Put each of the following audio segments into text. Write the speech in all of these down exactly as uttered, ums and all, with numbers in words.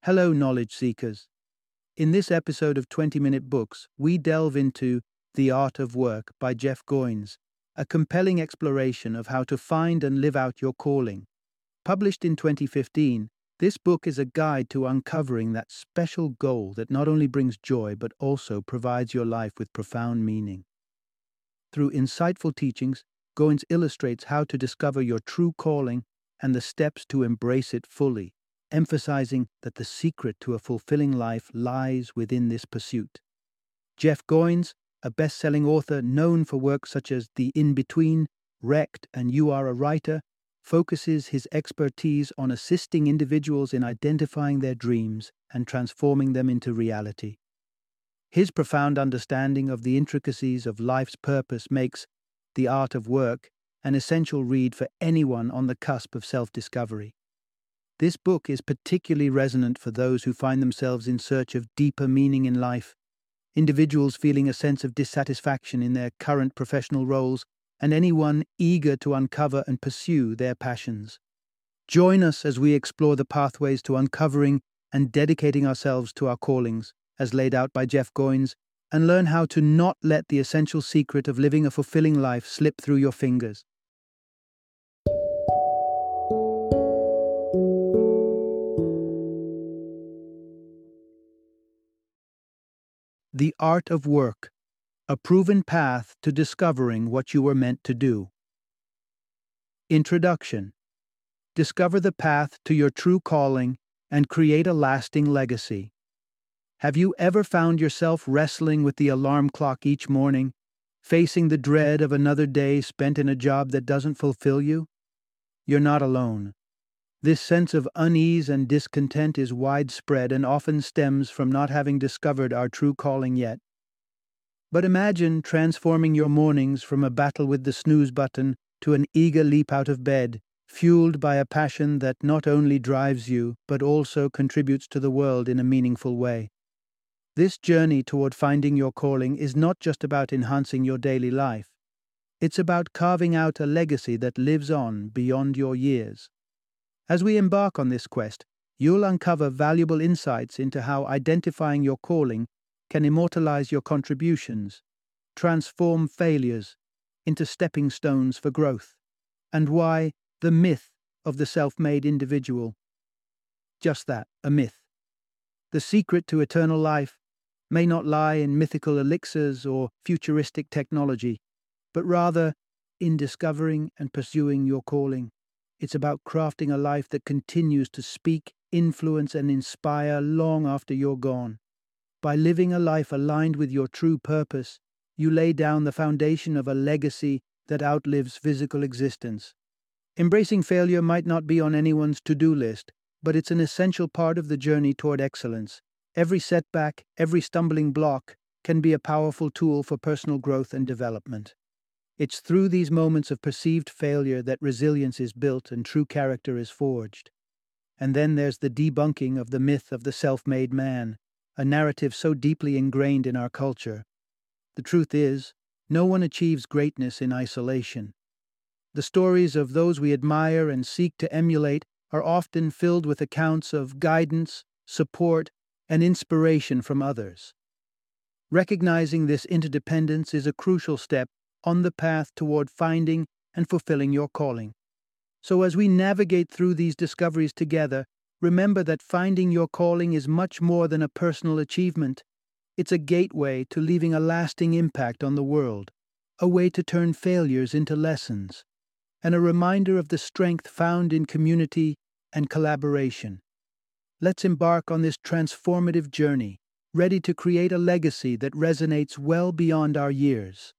Hello, knowledge seekers. In this episode of twenty minute Books, we delve into The Art of Work by Jeff Goins, a compelling exploration of how to find and live out your calling. Published in twenty fifteen, this book is a guide to uncovering that special goal that not only brings joy but also provides your life with profound meaning. Through insightful teachings, Goins illustrates how to discover your true calling and the steps to embrace it fully, emphasizing that the secret to a fulfilling life lies within this pursuit. Jeff Goins, a best-selling author known for works such as The In-Between, Wrecked, and You Are a Writer, focuses his expertise on assisting individuals in identifying their dreams and transforming them into reality. His profound understanding of the intricacies of life's purpose makes The Art of Work an essential read for anyone on the cusp of self-discovery. This book is particularly resonant for those who find themselves in search of deeper meaning in life, individuals feeling a sense of dissatisfaction in their current professional roles, and anyone eager to uncover and pursue their passions. Join us as we explore the pathways to uncovering and dedicating ourselves to our callings, as laid out by Jeff Goins, and learn how to not let the essential secret of living a fulfilling life slip through your fingers. The Art of Work, a proven path to discovering what you were meant to do. Introduction. Discover the path to your true calling and create a lasting legacy. Have you ever found yourself wrestling with the alarm clock each morning, facing the dread of another day spent in a job that doesn't fulfill you? You're not alone. This sense of unease and discontent is widespread and often stems from not having discovered our true calling yet. But imagine transforming your mornings from a battle with the snooze button to an eager leap out of bed, fueled by a passion that not only drives you, but also contributes to the world in a meaningful way. This journey toward finding your calling is not just about enhancing your daily life. It's about carving out a legacy that lives on beyond your years. As we embark on this quest, you'll uncover valuable insights into how identifying your calling can immortalize your contributions, transform failures into stepping stones for growth, and why the myth of the self-made individual. Just that, a myth. The secret to eternal life may not lie in mythical elixirs or futuristic technology, but rather in discovering and pursuing your calling. It's about crafting a life that continues to speak, influence, and inspire long after you're gone. By living a life aligned with your true purpose, you lay down the foundation of a legacy that outlives physical existence. Embracing failure might not be on anyone's to-do list, but it's an essential part of the journey toward excellence. Every setback, every stumbling block can be a powerful tool for personal growth and development. It's through these moments of perceived failure that resilience is built and true character is forged. And then there's the debunking of the myth of the self-made man, a narrative so deeply ingrained in our culture. The truth is, no one achieves greatness in isolation. The stories of those we admire and seek to emulate are often filled with accounts of guidance, support, and inspiration from others. Recognizing this interdependence is a crucial step on the path toward finding and fulfilling your calling. So as we navigate through these discoveries together, remember that finding your calling is much more than a personal achievement. It's a gateway to leaving a lasting impact on the world, a way to turn failures into lessons, and a reminder of the strength found in community and collaboration. Let's embark on this transformative journey, ready to create a legacy that resonates well beyond our years.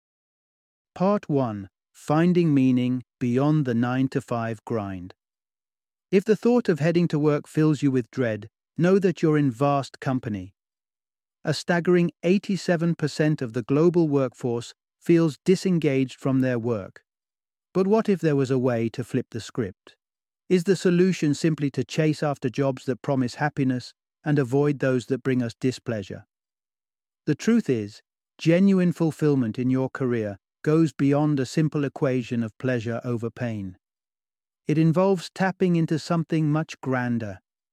Part one. Finding Meaning Beyond the nine to five Grind. If the thought of heading to work fills you with dread, know that you're in vast company. A staggering eighty-seven percent of the global workforce feels disengaged from their work. But what if there was a way to flip the script? Is the solution simply to chase after jobs that promise happiness and avoid those that bring us displeasure? The truth is, genuine fulfillment in your career goes beyond a simple equation of pleasure over pain. It involves tapping into something much grander,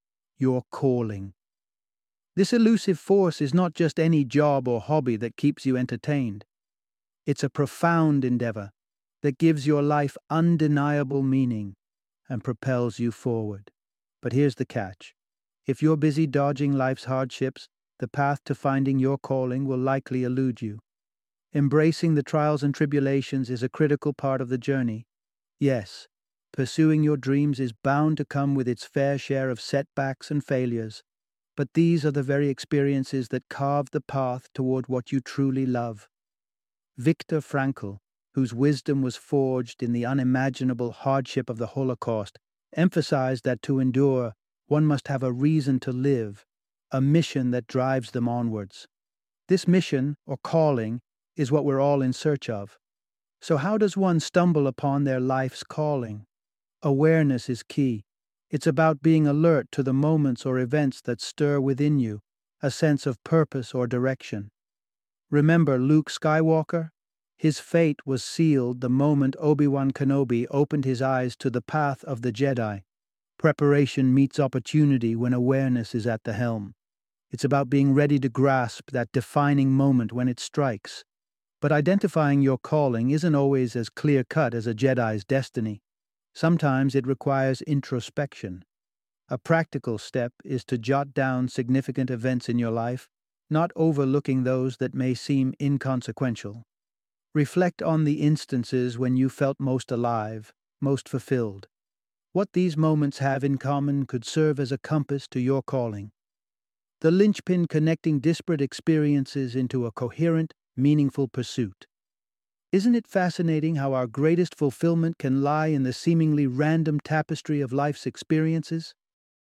your calling. This elusive force is not just any job or hobby that keeps you entertained. It's a profound endeavor that gives your life undeniable meaning and propels you forward. But here's the catch. If you're busy dodging life's hardships, the path to finding your calling will likely elude you. Embracing the trials and tribulations is a critical part of the journey. Yes, pursuing your dreams is bound to come with its fair share of setbacks and failures, but these are the very experiences that carve the path toward what you truly love. Viktor Frankl, whose wisdom was forged in the unimaginable hardship of the Holocaust, emphasized that to endure, one must have a reason to live, a mission that drives them onwards. This mission, or calling, is what we're all in search of. So how does one stumble upon their life's calling? Awareness is key. It's about being alert to the moments or events that stir within you, a sense of purpose or direction. Remember Luke Skywalker? His fate was sealed the moment Obi-Wan Kenobi opened his eyes to the path of the Jedi. Preparation meets opportunity when awareness is at the helm. It's about being ready to grasp that defining moment when it strikes. But identifying your calling isn't always as clear-cut as a Jedi's destiny. Sometimes it requires introspection. A practical step is to jot down significant events in your life, not overlooking those that may seem inconsequential. Reflect on the instances when you felt most alive, most fulfilled. What these moments have in common could serve as a compass to your calling. The linchpin connecting disparate experiences into a coherent, meaningful pursuit. Isn't it fascinating how our greatest fulfillment can lie in the seemingly random tapestry of life's experiences?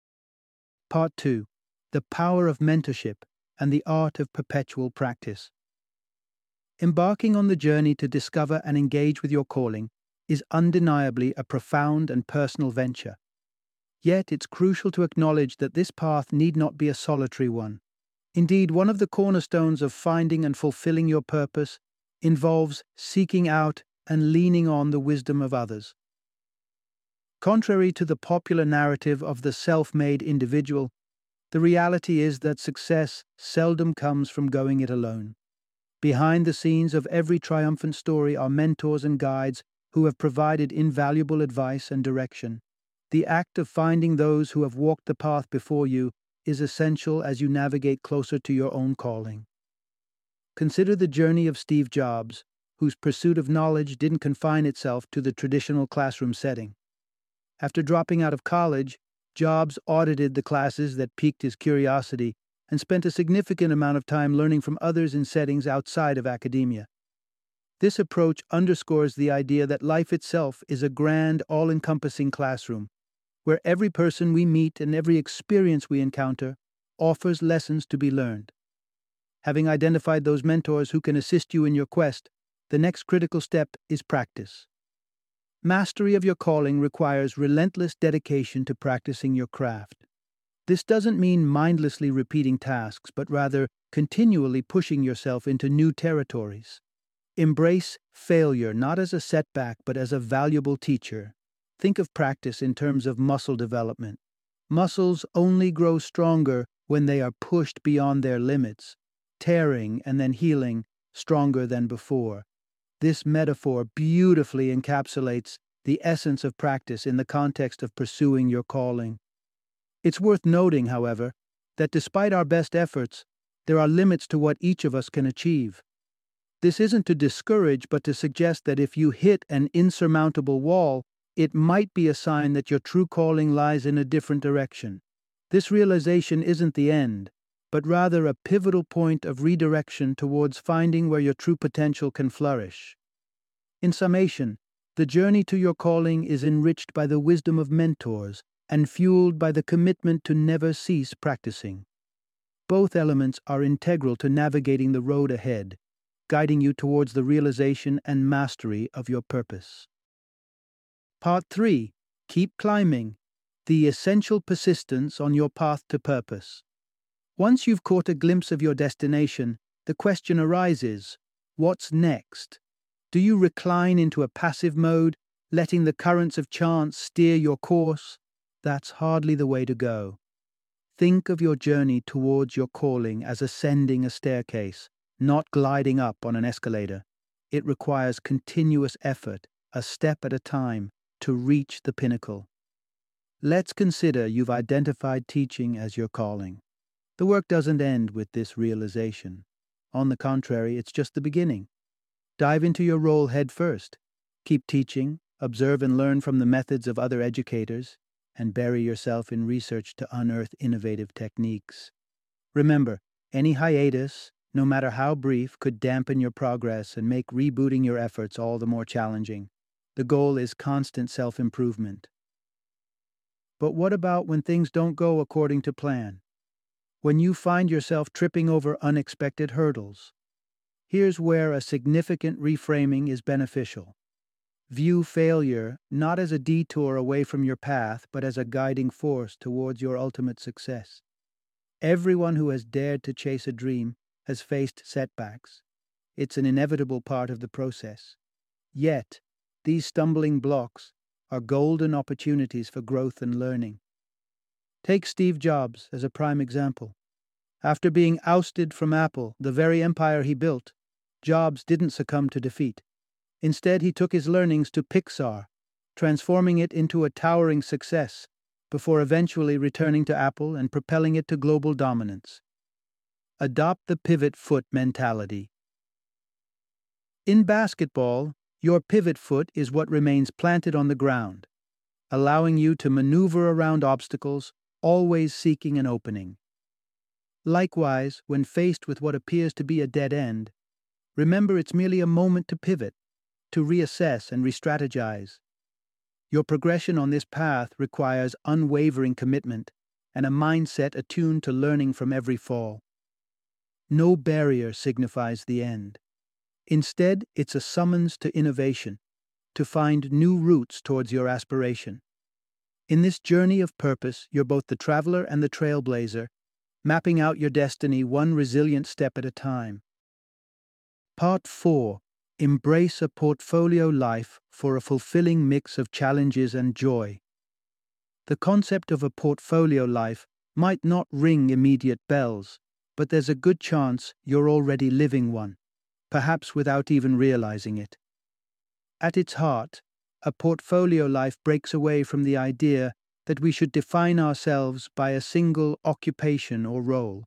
Part two. The power of mentorship and the art of perpetual practice. Embarking on the journey to discover and engage with your calling is undeniably a profound and personal venture. Yet it's crucial to acknowledge that this path need not be a solitary one. Indeed, one of the cornerstones of finding and fulfilling your purpose involves seeking out and leaning on the wisdom of others. Contrary to the popular narrative of the self-made individual, the reality is that success seldom comes from going it alone. Behind the scenes of every triumphant story are mentors and guides who have provided invaluable advice and direction. The act of finding those who have walked the path before you is essential as you navigate closer to your own calling. Consider the journey of Steve Jobs, whose pursuit of knowledge didn't confine itself to the traditional classroom setting. After dropping out of college, Jobs audited the classes that piqued his curiosity and spent a significant amount of time learning from others in settings outside of academia. This approach underscores the idea that life itself is a grand, all-encompassing classroom, where every person we meet and every experience we encounter offers lessons to be learned. Having identified those mentors who can assist you in your quest, the next critical step is practice. Mastery of your calling requires relentless dedication to practicing your craft. This doesn't mean mindlessly repeating tasks, but rather continually pushing yourself into new territories. Embrace failure not as a setback, but as a valuable teacher. Think of practice in terms of muscle development. Muscles only grow stronger when they are pushed beyond their limits, tearing and then healing stronger than before. This metaphor beautifully encapsulates the essence of practice in the context of pursuing your calling. It's worth noting, however, that despite our best efforts, there are limits to what each of us can achieve. This isn't to discourage, but to suggest that if you hit an insurmountable wall, it might be a sign that your true calling lies in a different direction. This realization isn't the end, but rather a pivotal point of redirection towards finding where your true potential can flourish. In summation, the journey to your calling is enriched by the wisdom of mentors and fueled by the commitment to never cease practicing. Both elements are integral to navigating the road ahead, guiding you towards the realization and mastery of your purpose. Part three. Keep climbing. The essential persistence on your path to purpose. Once you've caught a glimpse of your destination, the question arises, what's next? Do you recline into a passive mode, letting the currents of chance steer your course? That's hardly the way to go. Think of your journey towards your calling as ascending a staircase, not gliding up on an escalator. It requires continuous effort, a step at a time, to reach the pinnacle. Let's consider you've identified teaching as your calling. The work doesn't end with this realization. On the contrary, it's just the beginning. Dive into your role head first. Keep teaching, observe and learn from the methods of other educators, and bury yourself in research to unearth innovative techniques. Remember, any hiatus, no matter how brief, could dampen your progress and make rebooting your efforts all the more challenging. The goal is constant self-improvement. But what about when things don't go according to plan? When you find yourself tripping over unexpected hurdles? Here's where a significant reframing is beneficial. View failure not as a detour away from your path, but as a guiding force towards your ultimate success. Everyone who has dared to chase a dream has faced setbacks. It's an inevitable part of the process. Yet, these stumbling blocks are golden opportunities for growth and learning. Take Steve Jobs as a prime example. After being ousted from Apple, the very empire he built, Jobs didn't succumb to defeat. Instead, he took his learnings to Pixar, transforming it into a towering success, before eventually returning to Apple and propelling it to global dominance. Adopt the pivot foot mentality. In basketball, your pivot foot is what remains planted on the ground, allowing you to maneuver around obstacles, always seeking an opening. Likewise, when faced with what appears to be a dead end, remember it's merely a moment to pivot, to reassess and re-strategize. Your progression on this path requires unwavering commitment and a mindset attuned to learning from every fall. No barrier signifies the end. Instead, it's a summons to innovation, to find new routes towards your aspiration. In this journey of purpose, you're both the traveler and the trailblazer, mapping out your destiny one resilient step at a time. Part four. Embrace a portfolio life for a fulfilling mix of challenges and joy. The concept of a portfolio life might not ring immediate bells, but there's a good chance you're already living one, perhaps without even realizing it. At its heart, a portfolio life breaks away from the idea that we should define ourselves by a single occupation or role.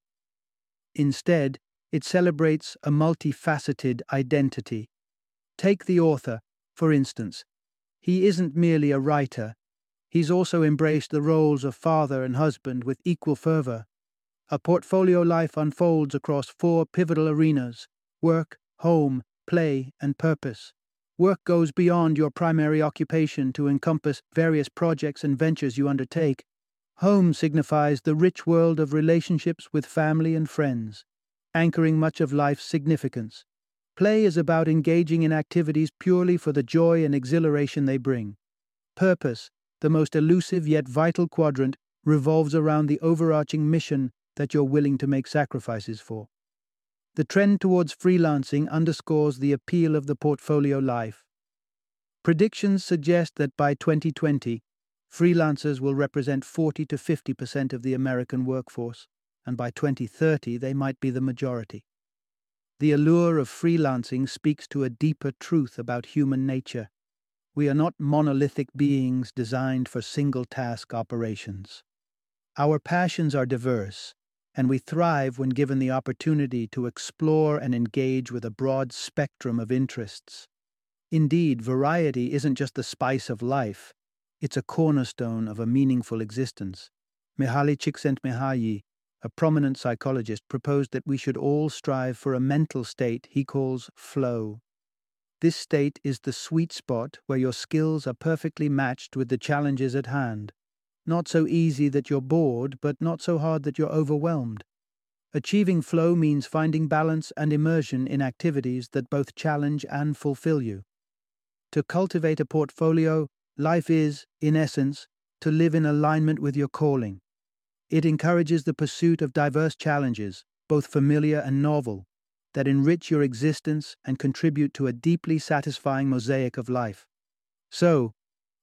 Instead, it celebrates a multifaceted identity. Take the author, for instance. He isn't merely a writer. He's also embraced the roles of father and husband with equal fervor. A portfolio life unfolds across four pivotal arenas: work, home, play, and purpose. Work goes beyond your primary occupation to encompass various projects and ventures you undertake. Home signifies the rich world of relationships with family and friends, anchoring much of life's significance. Play is about engaging in activities purely for the joy and exhilaration they bring. Purpose, the most elusive yet vital quadrant, revolves around the overarching mission that you're willing to make sacrifices for. The trend towards freelancing underscores the appeal of the portfolio life. Predictions suggest that by twenty twenty, freelancers will represent forty to fifty percent of the American workforce, and by twenty thirty they might be the majority. The allure of freelancing speaks to a deeper truth about human nature. We are not monolithic beings designed for single-task operations. Our passions are diverse, and we thrive when given the opportunity to explore and engage with a broad spectrum of interests. Indeed, variety isn't just the spice of life, it's a cornerstone of a meaningful existence. Mihaly Csikszentmihalyi, a prominent psychologist, proposed that we should all strive for a mental state he calls flow. This state is the sweet spot where your skills are perfectly matched with the challenges at hand. Not so easy that you're bored, but not so hard that you're overwhelmed. Achieving flow means finding balance and immersion in activities that both challenge and fulfill you. To cultivate a portfolio, life is, in essence, to live in alignment with your calling. It encourages the pursuit of diverse challenges, both familiar and novel, that enrich your existence and contribute to a deeply satisfying mosaic of life. So,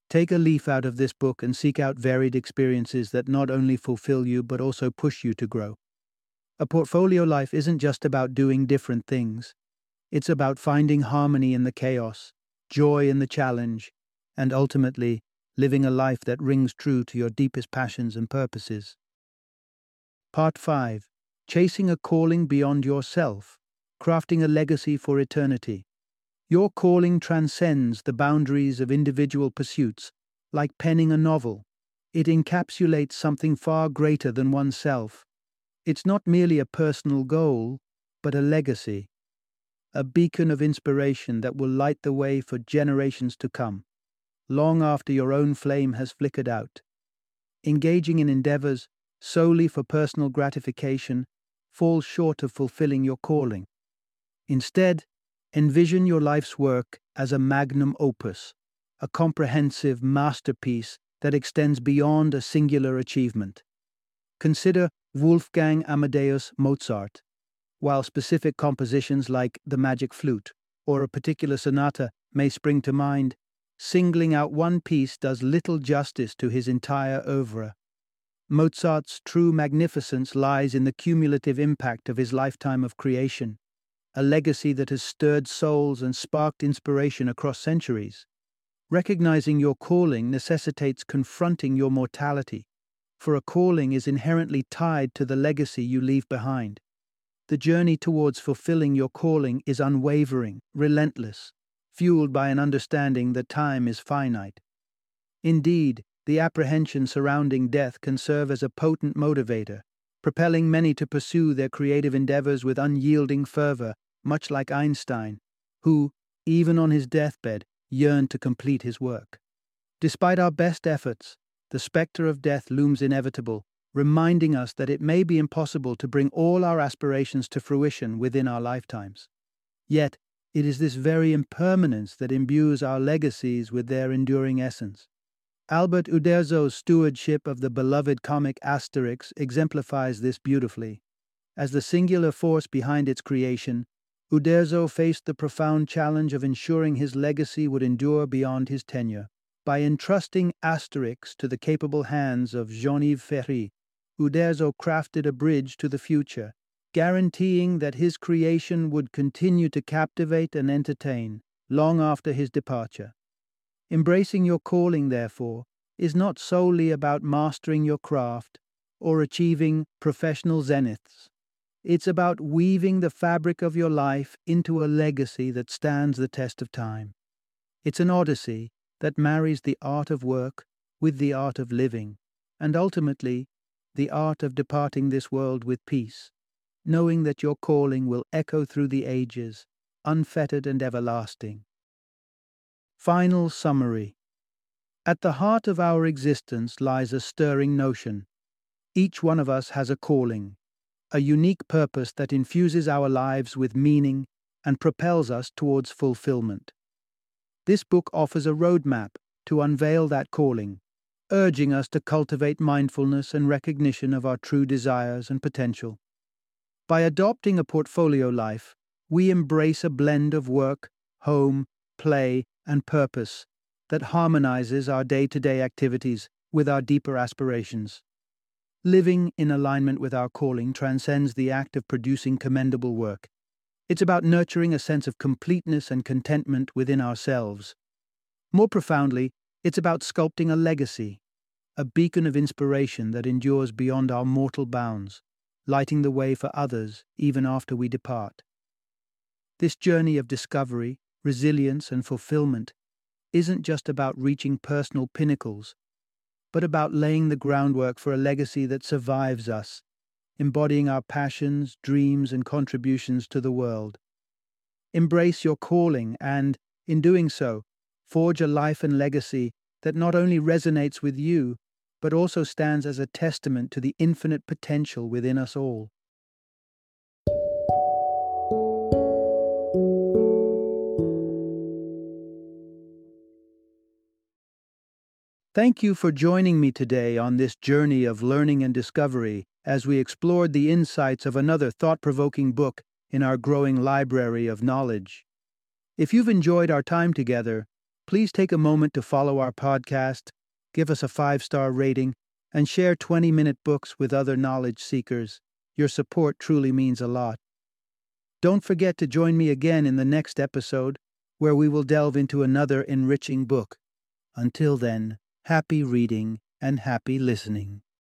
Take a leaf out of this book and seek out varied experiences that not only fulfill you but also push you to grow. A portfolio life isn't just about doing different things. It's about finding harmony in the chaos, joy in the challenge, and ultimately, living a life that rings true to your deepest passions and purposes. Part five. Chasing a calling beyond yourself, crafting a legacy for eternity. Your calling transcends the boundaries of individual pursuits, like penning a novel. It encapsulates something far greater than oneself. It's not merely a personal goal, but a legacy, a beacon of inspiration that will light the way for generations to come, long after your own flame has flickered out. Engaging in endeavors solely for personal gratification falls short of fulfilling your calling. Instead, envision your life's work as a magnum opus, a comprehensive masterpiece that extends beyond a singular achievement. Consider Wolfgang Amadeus Mozart. While specific compositions like the Magic Flute or a particular sonata may spring to mind, singling out one piece does little justice to his entire oeuvre. Mozart's true magnificence lies in the cumulative impact of his lifetime of creation, a legacy that has stirred souls and sparked inspiration across centuries. Recognizing your calling necessitates confronting your mortality, for a calling is inherently tied to the legacy you leave behind. The journey towards fulfilling your calling is unwavering, relentless, fueled by an understanding that time is finite. Indeed, the apprehension surrounding death can serve as a potent motivator, propelling many to pursue their creative endeavors with unyielding fervor, much like Einstein, who, even on his deathbed, yearned to complete his work. Despite our best efforts, the specter of death looms inevitable, reminding us that it may be impossible to bring all our aspirations to fruition within our lifetimes. Yet, it is this very impermanence that imbues our legacies with their enduring essence. Albert Uderzo's stewardship of the beloved comic Asterix exemplifies this beautifully. As the singular force behind its creation, Uderzo faced the profound challenge of ensuring his legacy would endure beyond his tenure. By entrusting Asterix to the capable hands of Jean-Yves Ferry, Uderzo crafted a bridge to the future, guaranteeing that his creation would continue to captivate and entertain long after his departure. Embracing your calling, therefore, is not solely about mastering your craft or achieving professional zeniths. It's about weaving the fabric of your life into a legacy that stands the test of time. It's an odyssey that marries the art of work with the art of living, and ultimately, the art of departing this world with peace, knowing that your calling will echo through the ages, unfettered and everlasting. Final summary. At the heart of our existence lies a stirring notion. Each one of us has a calling, a unique purpose that infuses our lives with meaning and propels us towards fulfillment. This book offers a roadmap to unveil that calling, urging us to cultivate mindfulness and recognition of our true desires and potential. By adopting a portfolio life, we embrace a blend of work, home, play, and purpose that harmonizes our day-to-day activities with our deeper aspirations. Living in alignment with our calling transcends the act of producing commendable work. It's about nurturing a sense of completeness and contentment within ourselves. More profoundly, it's about sculpting a legacy, a beacon of inspiration that endures beyond our mortal bounds, lighting the way for others even after we depart. This journey of discovery, resilience, and fulfillment isn't just about reaching personal pinnacles, but about laying the groundwork for a legacy that survives us, embodying our passions, dreams, and contributions to the world. Embrace your calling and, in doing so, forge a life and legacy that not only resonates with you, but also stands as a testament to the infinite potential within us all. Thank you for joining me today on this journey of learning and discovery as we explored the insights of another thought-provoking book in our growing library of knowledge. If you've enjoyed our time together, Please take a moment to follow our podcast, give us a five-star rating, and share twenty-minute books with other knowledge seekers. Your support truly means a lot. Don't forget to join me again in the next episode, where we will delve into another enriching book. Until then, happy reading and happy listening.